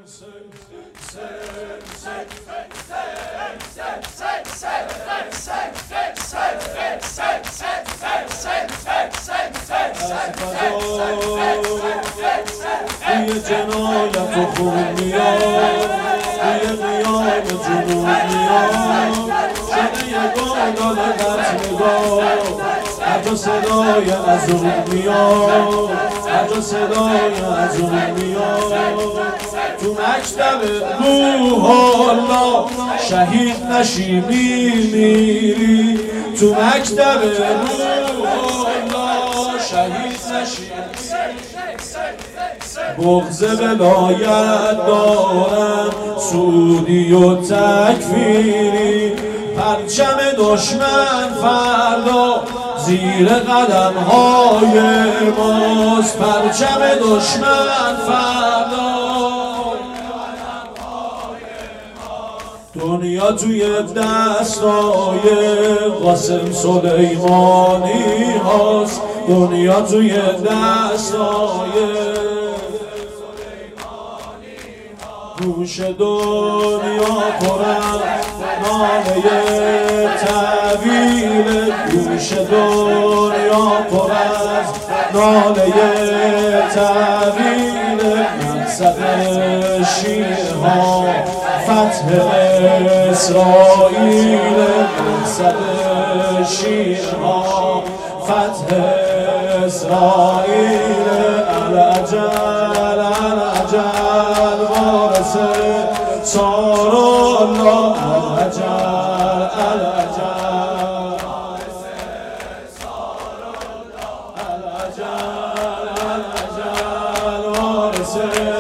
توی جنایت و خون میاد توی قیام جنون میاد شده یگان قتلگاه هر جا صدای از اون میاد هر جا صدای از اون میاد تو مکتب روح الله شهید نشی میمیری تو مکتب روح الله شهید نشی بغض ولایت دارن سودی و تکفیری پرچم دشمن فردا زیر قدم های ماست پرچم دشمن فردا دنیا توی دستای قاسم سلیمانی هاست دنیا توی دستای گوش دنیا پر از ناله طویل گوش دنیا پر از ناله طویل مقصد شیرها فتح اسرائیل مقصد شیرها فتح اسرائیل العجل العجل وارث صار الله العجل العجل العجل العجل وارث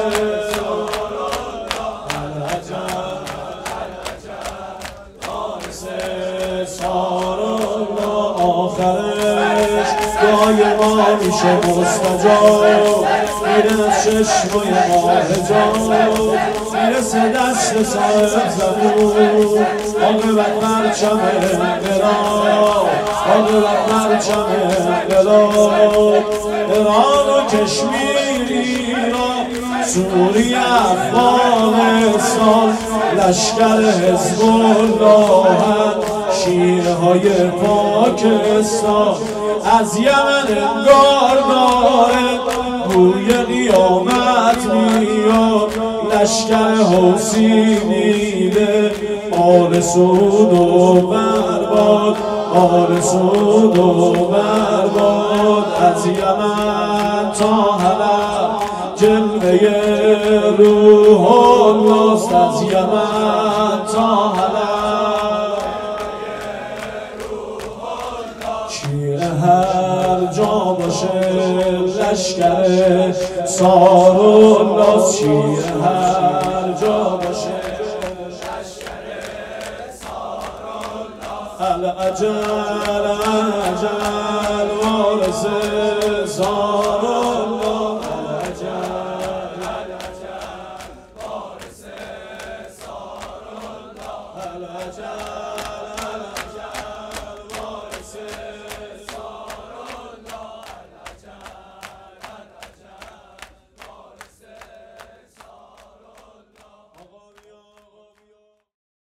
صار الله آخرش دعای ما میشه مستجاب میره چشمای ما حجاب میرسه دست صاحب زبون عاقبت پرچم انقلاب عاقبت پرچم انقلاب ایران و کشمیر ایران سوریه افغانستان لشکر حزب الله شیرهای پاکستان از یمن انگار داره بوی قیامت میاد لشکر حوثی میده آل سود و برباد آل سود و برباد از یمن تا حلب جلوه روح الله از یمن تا حلب شیر هر جا باشه لشکر صار الله شیر هر جا باشه العجل العجل وارث صار